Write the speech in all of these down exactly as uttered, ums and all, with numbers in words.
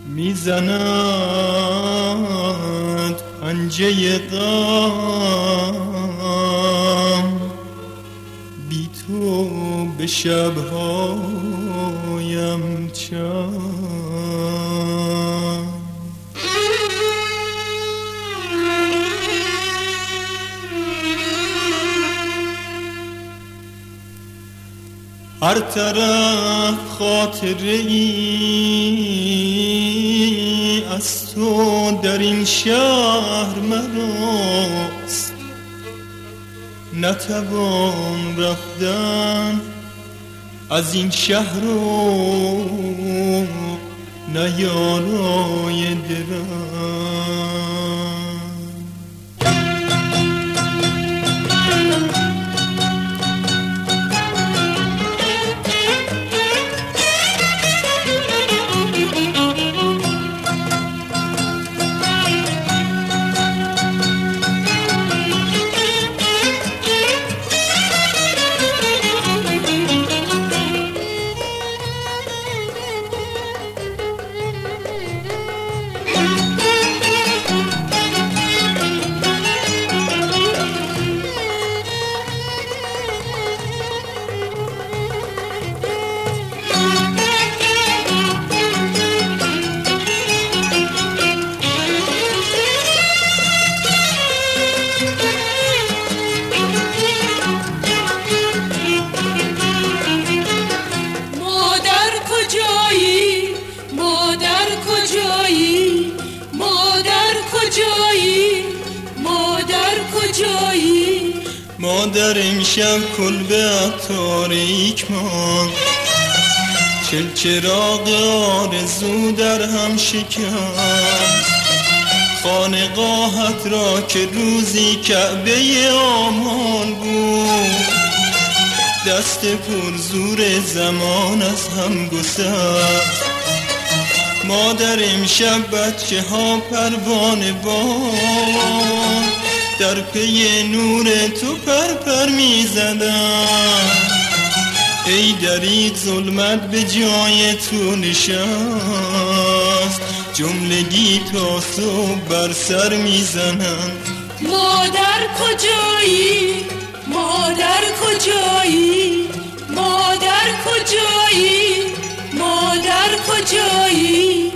میزند پنجه غم، بی تو به شبهایم چند. هر طرف خاطره ای از تو در این شهر مراست، نتوان رفتن از این شهر و نیارای درم. مادر امشب کلبه تاریک ماند، چل چراغ آرزو در هم شکست. خانقاهت را که روزی کعبه آمال بود، دست پر زور زمان از هم گسست. مادر امشب بچه ها پروانه باد، در پی نور تو پر پر می زدن. ای درید ظلمت به جای تو نشست، جملگی تا صبح بر سر می زنن. مادر کجایی؟ مادر کجایی؟ مادر کجایی؟ مادر کجایی؟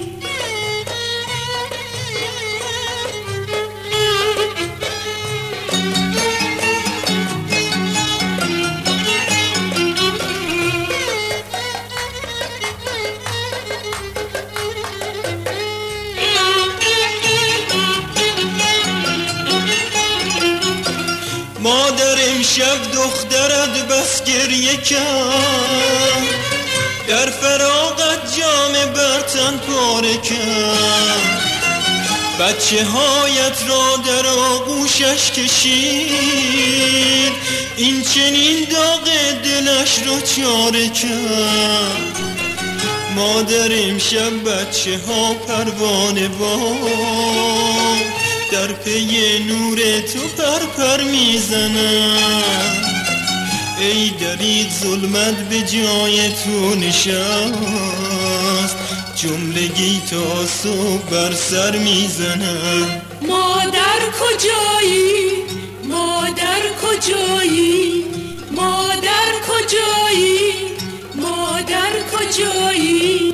مادر امشب دخترت بس گریه کرد، در فراغت جام برتن پاره کرد. بچه هایت را در آغوشش کشید، این چنین داغ دلش را چاره کرد. مادر امشب بچه ها پروانه باد، در پی نور تو پر پر میزنن. ای درید ظلمت به جای تو نشست، جملگی تا صبح بر سر میزنن. مادر کجایی؟ مادر کجایی؟ مادر کجایی؟ مادر کجایی؟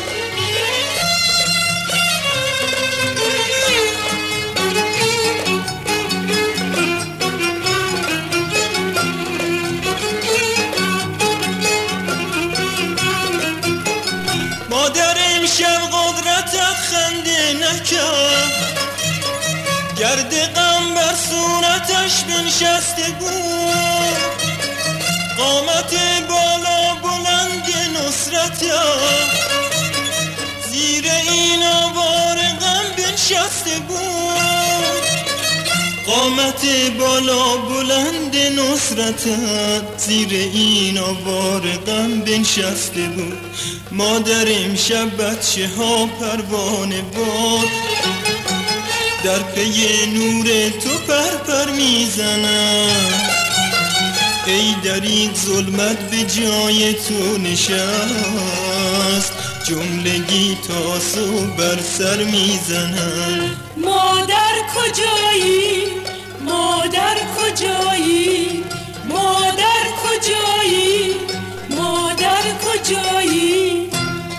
مادر امشب قدرتت خنده نکرد، گرد غم بر صورتش بنشسته بود. قامت بالا بلند نصرتت زیر این آوار غم بنشسته بود. قامت بالا بلند نصرتت زیر این آوار غم بنشسته بود. مادر امشب بچه ها پروانه باد، در پی نور تو پر پر میزنن. ای درید ظلمت به جای تو نشست، جملگی تاسو بر سر میزنن. مادر کجایی؟ مادر کجایی؟ مادر کجایی؟ مادر کجایی؟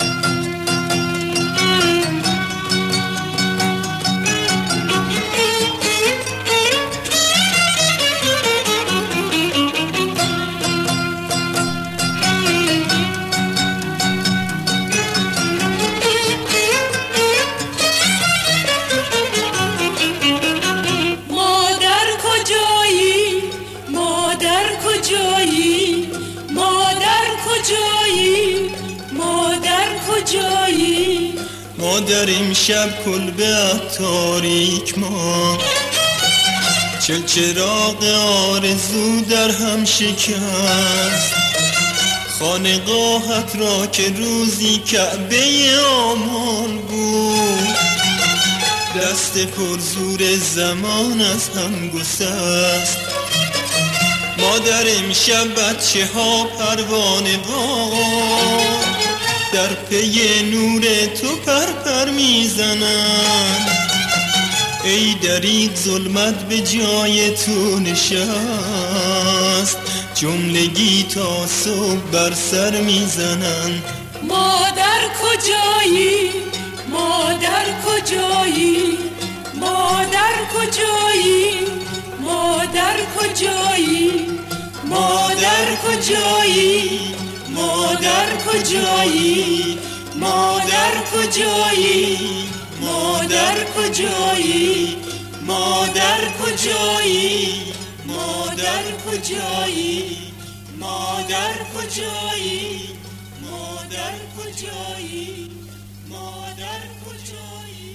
مادر امشب کلبه تاریک ما، چل چراغ آرزو در هم شکست. خانقاهت را که روزی کعبه آمال بود، دست پرزور زمان از هم گسست. مادر امشب بچه ها پروانه وار در پی نور تو پر پر میزنن. ای دریغ ظلمت به جای تو نشست، جملگی تا صبح بر سر میزنن. مادر کجایی؟ مادر کجایی؟ مادر کجایی؟ مادر کجایی؟ مادر کجایی؟ مادر کجایی؟ مادر کجایی؟ مادر کجایی؟ مادر کجایی؟ مادر کجایی؟ مادر کجایی؟ مادر کجایی؟ مادر کجایی؟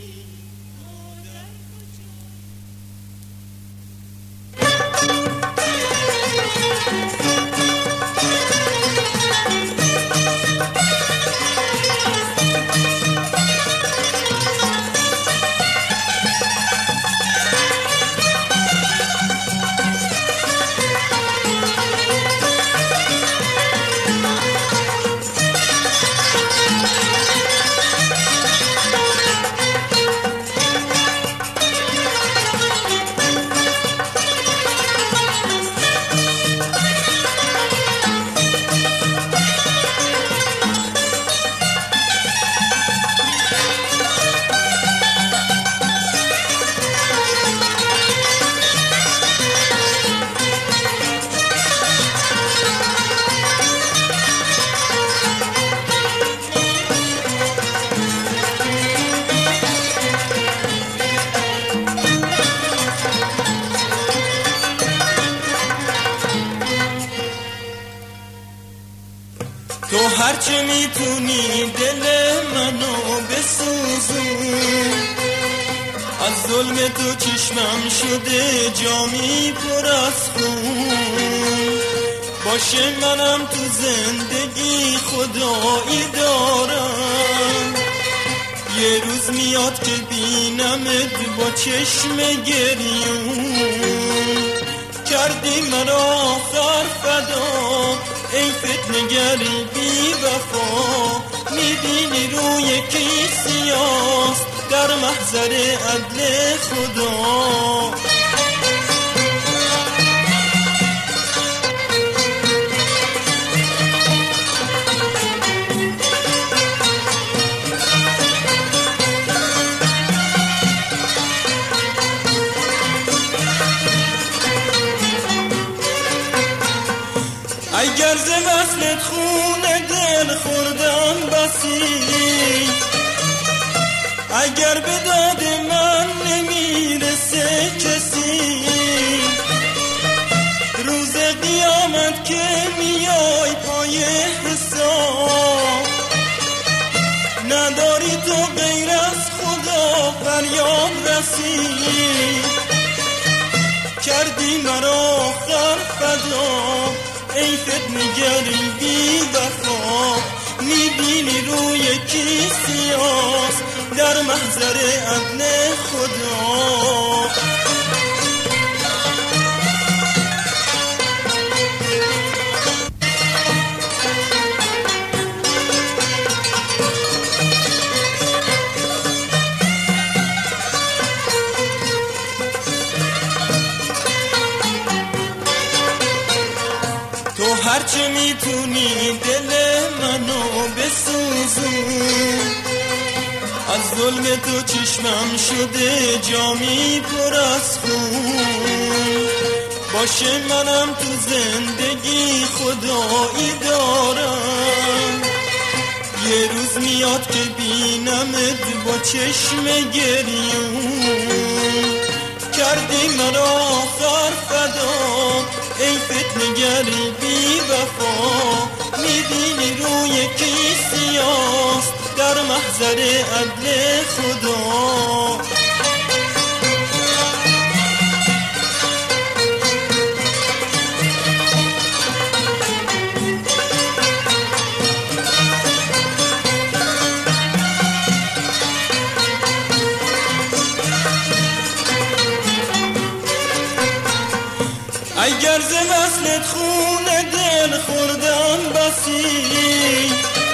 تو هرچه میتونی دل منو بسوزون، از ظلم تو چشمم شده جامی پر از خون. باشه منم تو زندگی خدایی دارم، یه روز میاد که بینمت با چشم گریون. کردی مرا آخر فدا ای فتنه‌گری بی وفا، میبینی روی کی سیاست در محضر عدل خدا. اگر ز وصلت خون دل خوردم بسی، اگر به داد من نمیرسه کسی، روز قیامت که میای پای حساب، نداری تو غیر از خدا فریاد رسی. کردی مرا آخر فدا ای فتنه‌گری بی وفا، میبینی روی کی سیاست در محضر عدل خدا. هرچه میتونی دل منو بسوزون، از ظلم تو چشمم شده جامی پر از خون. باشه منم تو زندگی خدایی دارم، یه روز میاد که بینمت با چشم گریون. کردی مرا آخر فدا ای فتنگر بی وفا، میبینی روی کی سیاست در محضر عدل خدا. اگر ز وصلت خون دل خوردم بسی،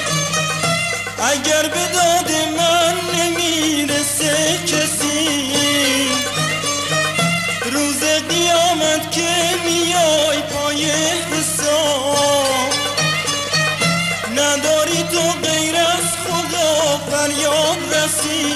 اگر به داد من نمیرسه کسی، روز قیامت که میای پای حساب، نداری تو غیر از خدا فریاد رسی.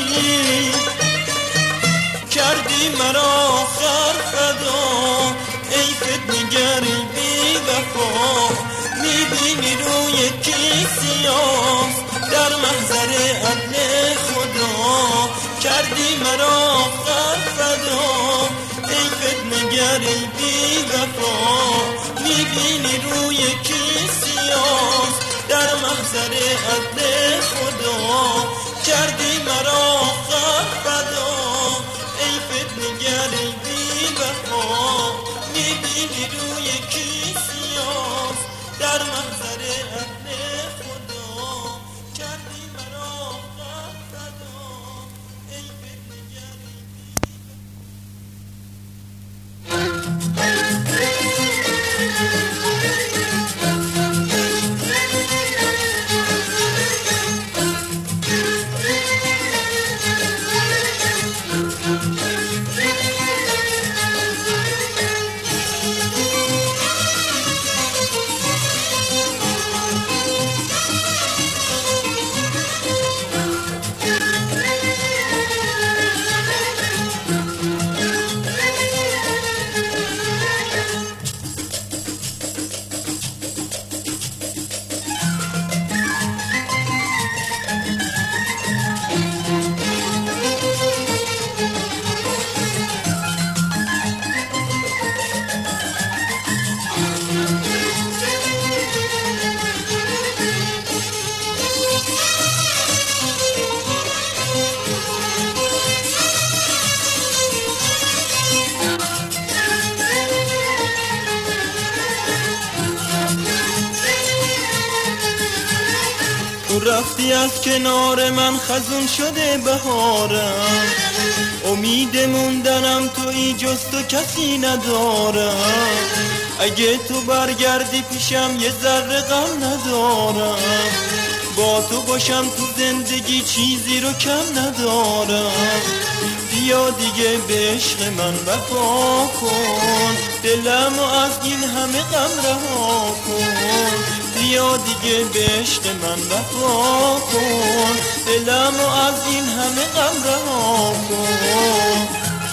کردی مرا آخر فدا ای فتنگر بی وفا، میبینی روی کی سیاست در محضر عدل خدا. کردی مرا آخر فدا ای فتنگر بی وفا، میبینی روی کی سیاست در محضر عدل خدا. کردی مرا آخر فدا ای فتنگر بی وفا، میبینی روی کی سیاست در محضر عدل خدا. کردی مرا آخر فدا ای فتنگر رفتی از کنار من، خزون شده بهارم، امید موندنم تویی جز تو کسی ندارم. اگه تو برگردی پیشم یه ذره غم ندارم، با تو باشم تو زندگی چیزی رو کم ندارم. بیا دیگه به عشق من وفا کن، دلمو از این همه غم رها کن. بیا دیگه به عشق من وفا کن، دلمو از این همه غم رها کن.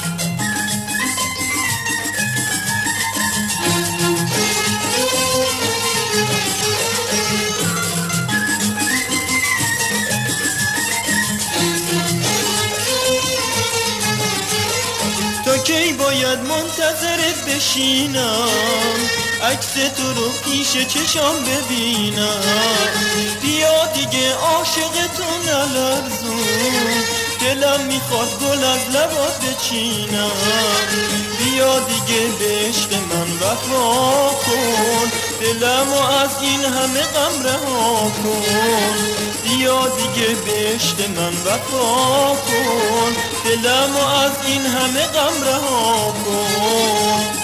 تا کی باید منتظرت بشینم، عکس تو رو پیش چشام ببینم. بیا دیگه عاشق تو نلرزون، دلم میخواد گل از لبات بچینم. بیا دیگه به عشق من وفا کن، دلمو از این همه غم رها کن. بیا دیگه به عشق من وفا کن، دلمو از این همه غم رها کن.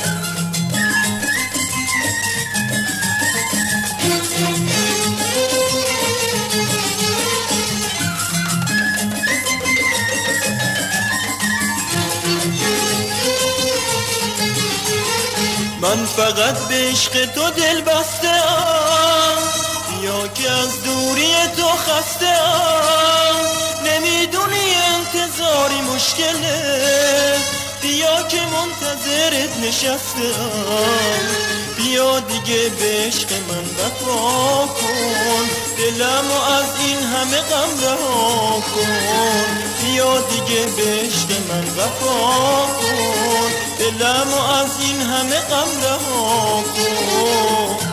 من فقط به عشق تو دل بستم، بیا که از دوری تو خستم. نمیدونی انتظاری مشکله، بیا که منتظرت نشستم. بیا دیگه به عشق من وفا کن، دلمو از این همه غم رها کن. بیا دیگه به عشق من وفا کن، دلمو از این همه غم رها کن.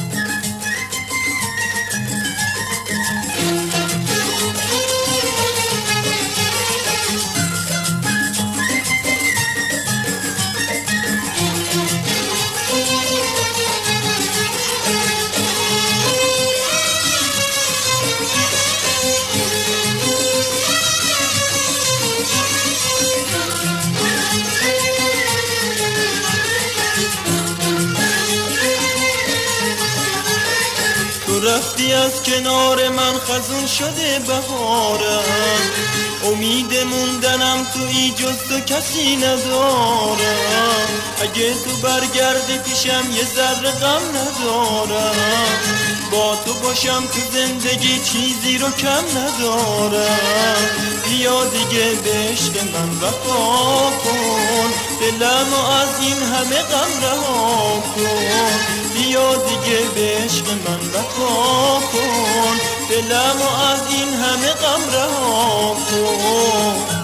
رفتی از کنار من، خزون شده بهارم. امید موندنم تویی، جز تو کسی ندارم. اگه تو برگردی پیشم یه ذره غم ندارم. با تو باشم تو زندگی چیزی رو کم ندارم. بیا دیگه به عشق من وفا کن، دلمو از این همه غم رها کن. بیا دیگه به عشق من وفا کن، دلمو از این همه غم رها کن.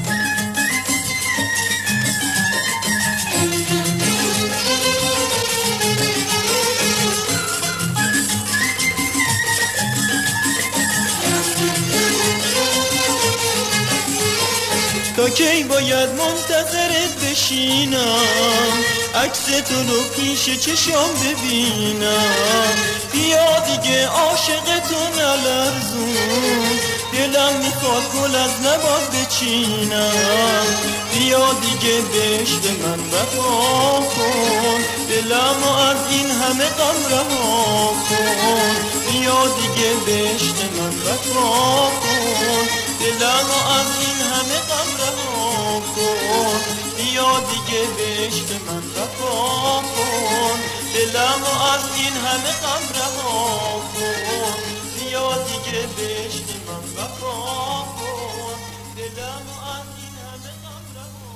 تا کی باید منتظرت بشینم، عکس تو رو پیش چشام ببینم. بیا دیگه عاشق تو نلرزون، دلم میخواد گل از لبات بچینم. بیا دیگه به عشق من وفا کن، دلمو از این همه غم رها کن. بیا دیگه به عشق من وفا کن، دلمو از این همه غم رها کن. بیا دیگه به عشق من وفا کن، دلمو از این همه غم رها کن. بیا دیگه به عشق من وفا کن، دلمو از این همه غم رها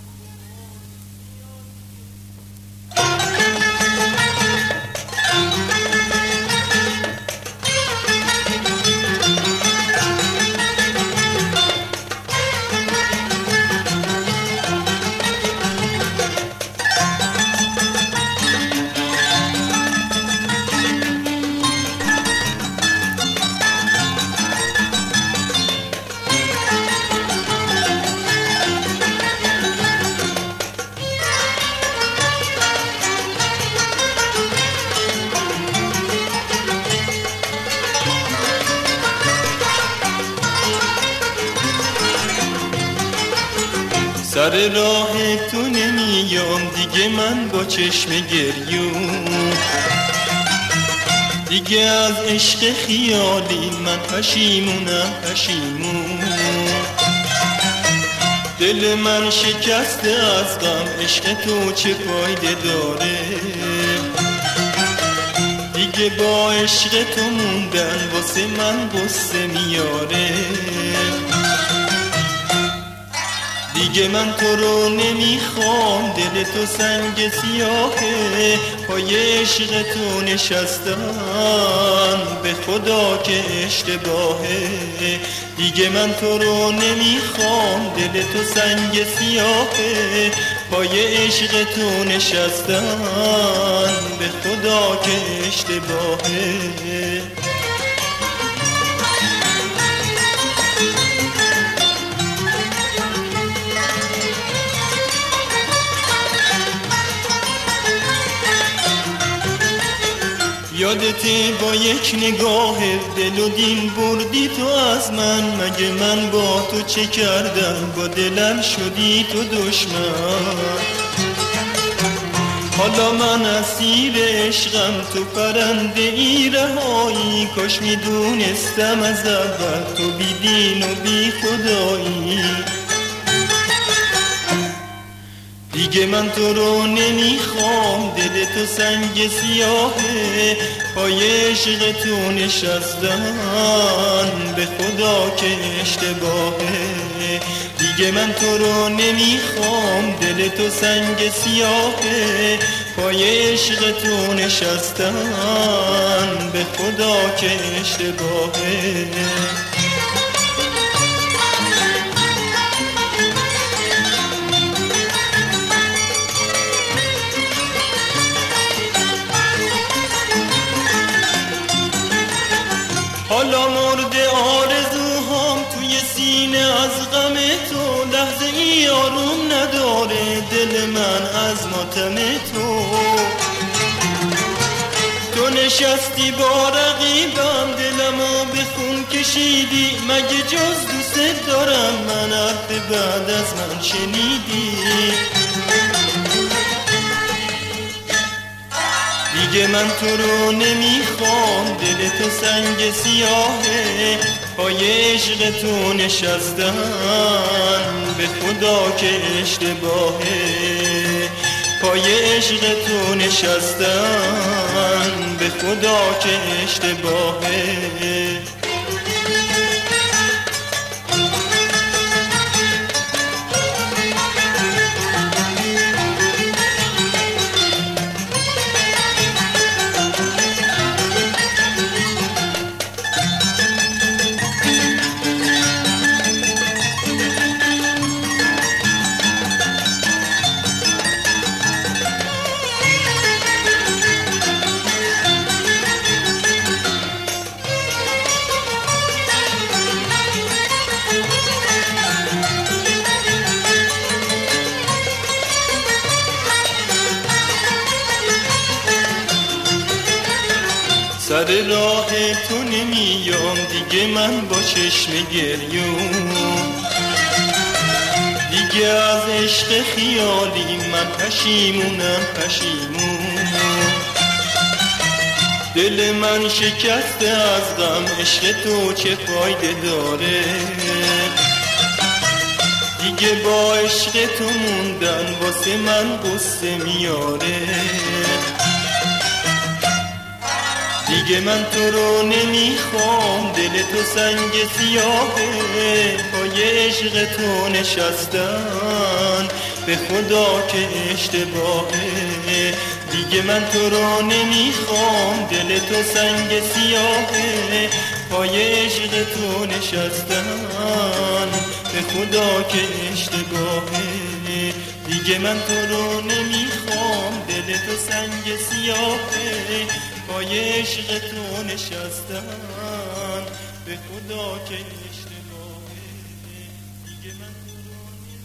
سر راه تو نمیام دیگه من با چشم گریون. دیگه از عشق خیالی من پشیمونم پشیمون. دل من شکسته از غم، عشق تو چه فایده داره. دیگه با عشق تو موندن واسه من غصه میاره. دیگه من تو رو نمیخوام، دل تو سنگ سیاهه. پای عشق تو نشستم به خدا که اشتباهه. دیگه من تو رو نمیخوام، دل تو سنگ سیاهه. پای عشق تو نشستم به خدا که اشتباهه. یادتی با یک نگاه دل و دین بردی تو از من. مگه من با تو چه کردم، با دلم شدی تو دشمن. حالا من اسیر عشقم، تو پرنده ای رهایی. کاش میدونستم از اول تو بی دین و بی خدایی. دیگه من تو رو نمیخوام، دل تو سنگ سیاهه، پای عشق تو نشستن به خدا که اشتباهه. دیگه من تو رو نمیخوام، دل تو سنگ سیاهه، پای عشق تو نشستن به خدا که اشتباهه. حالا مرده آرزوهام توی سینه از غم تو، لحظه ای آروم نداره دل من از ماتم تو. تو نشستی با رقیبم، دلمو به خون کشیدی، مگه جز دوست دارم من حرف بعد از من شنیدی؟ دیگه من تو رو نمیخوام، دل تو سنگ سیاهه، پای عشق تو نشستن به خدا که اشتباهه. پای عشق تو نشستن به خدا که اشتباهه. سر راه تو نمیام دیگه من با چشم گریون، دیگه از عشق خیالی من پشیمونم پشیمون. دل من شکسته از غم، عشق تو چه فایده داره؟ دیگه با عشق تو موندن واسه من قصه میاره. دیگه من تو رو نمیخوام، دل تو سنگ سیاهه، پای عشق تو نشستن به خدا که اشتباهه. دیگه من تو رو نمیخوام، دل تو سنگ سیاهه، پای عشق تو نشستن به خدا که اشتباهه. دیگه من تو رو نمیخوام، دل تو سنگ سیاهه، پای عشق تو نشستن به خدا که اشتباهه. دیگه من تو رو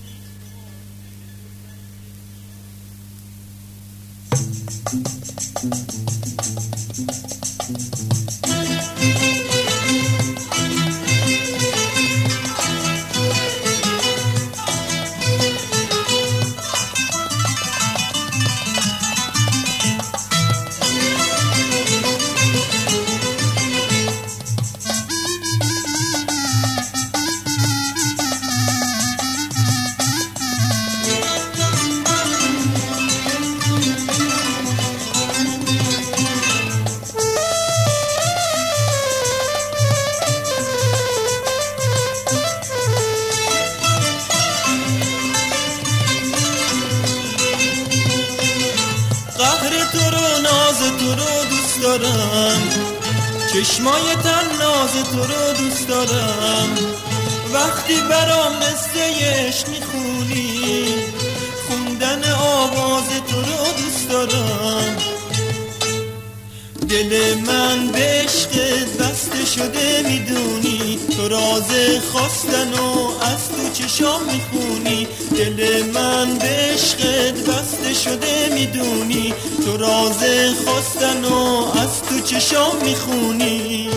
چشمای تناز تو رو دوست دارم. وقتی برام قصه عشق میخونی، خوندن آواز تو رو دوست دارم. دل من به عشقت بسته شده میدونی، تو راز خواستن و از تو چشام میخونی. دل من به عشقت بسته شده میدونی، تو راز خواستن و از تو چشام میخونی.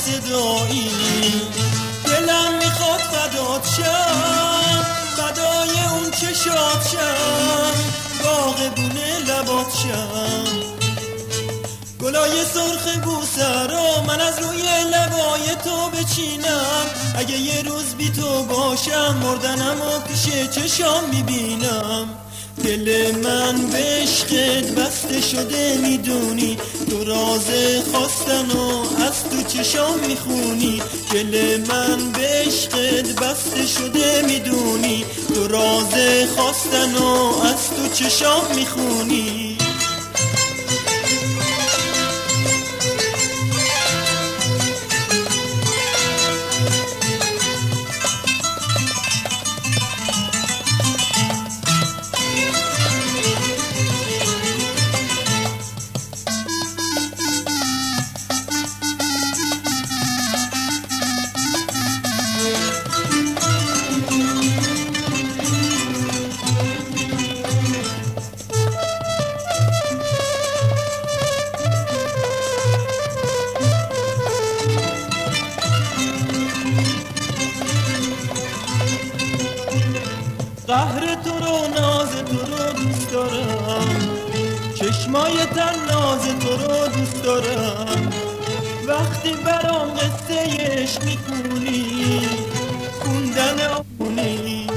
صدایی، دلم میخواد فدات شم، فدای اون چشات شم، باغبونه لبات شم. گلای سرخ بوسرا من از روی لبای تو بچینم، اگه یه روز بی تو باشم مردنم و پیش چشام میبینم. دل من به عشقت بسته شده میدونی، تو راز خواستن و از تو چشام میخونی. دل من به عشقت بسته شده میدونی، تو راز خواستن و از تو چشام میخونی. قهر تو رو ناز تو رو دوست دارم، چشمای تناز تو رو دوست دارم. وقتی برام قصه عشق میکنی خوندن آمونی،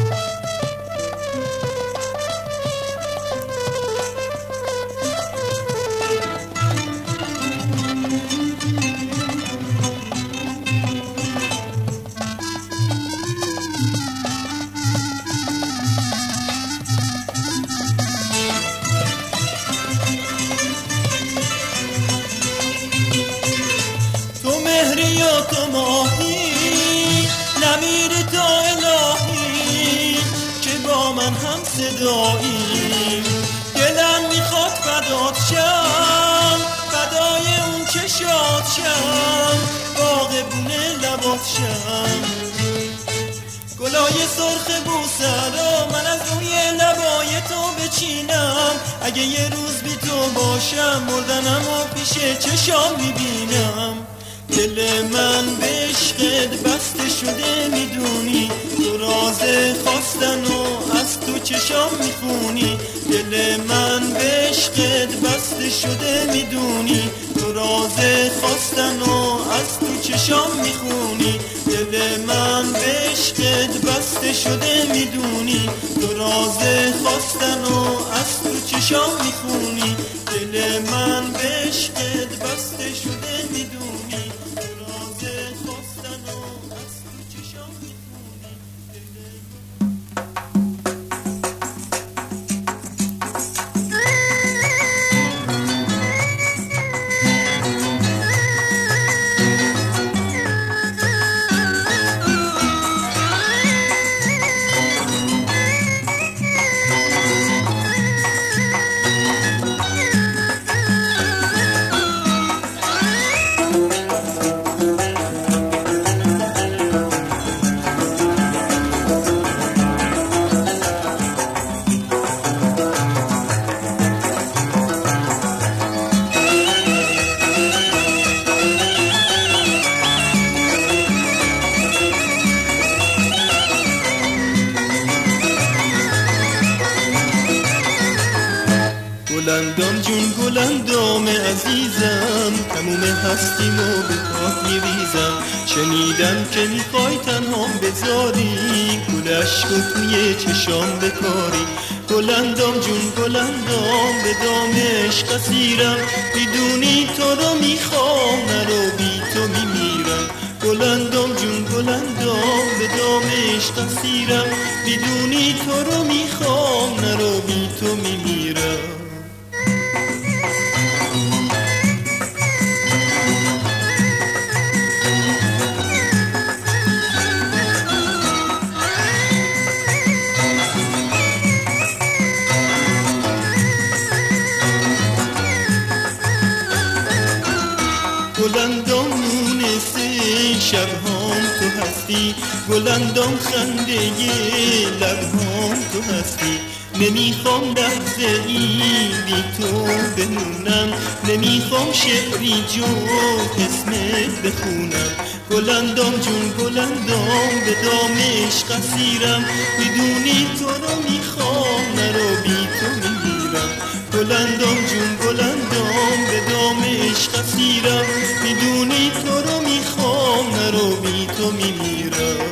یا تو ماهی نمیری تا الهی که با من هم صدایی. دلم میخواد فدات شم، فدای اون چشات شم، باغبونه لبات شم. گلای سرخ بوسرا من از روی لبای تو بچینم، اگه یه روز بی تو باشم مردنم و پیش چشام میبینم. دل من به عشقت بسته شده میدونی، تو راز خواستن و از تو چشام میخونی. دل من به عشقت بسته شده میدونی، تو راز خواستن و از تو چشام میخونی. دل من به عشقت بسته شده میدونی، تو راز خواستن و از تو چشام میخونی. دل من به عشقت بسته شده میدونی، گلندام جون گلندام عزیزم، تموم هستیمو به پات میریزم. شنیدم که میخوای تنهام بذاری، گل عشقو توی چشام بکاری. گلندام جون گلندام به دام عشق اسیرم، میدونی تو رو میخوام نرو بی تو میمیرم. گلندام جون گلندام به دام عشق اسیرم، میدونی تو رو میخوام نرو بی تو میمیرم. گلندام مونسه شبهام تو هستی، گلندام خنده لبهام تو هستی. نمیخوام لحظه ای بی تو بمونم، نمیخوام شعری جز اسمت بخونم. گلندام جون گلندام به دام عشق اسیرم، میدونی تو رو میخوام نرو بی تو میمیرم. گلندام جون گلندام به دام عشق اسیرم، میدونی تو رو میخوام نرو بی تو میمیرم.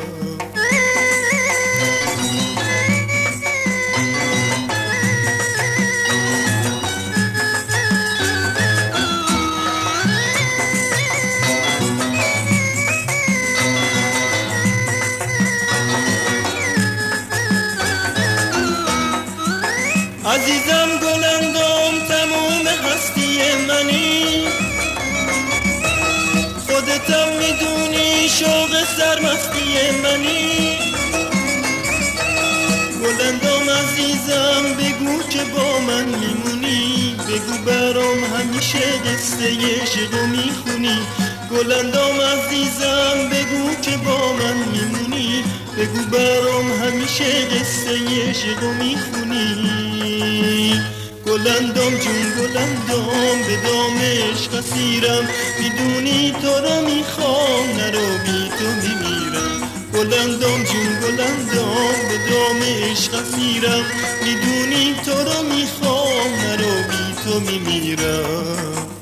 عزیزم گلندام تموم هستی منی، خودتم میدونی شوق سرمستی منی. گلندام عزیزم بگو که با من میمونی، بگو برام همیشه قصه عشقو میخونی. گلندام عزیزم بگو که با من میمونی، بگو برام همیشه قصه عشقو میخونی. گلندام جون گلندام به دام عشق اسیرم، میدونی تو رو میخوام نرو بی تو میمیرم. گلندام جون گلندام به دام عشق اسیرم، میدونی تو رو میخوام نرو بی تو میمیرم.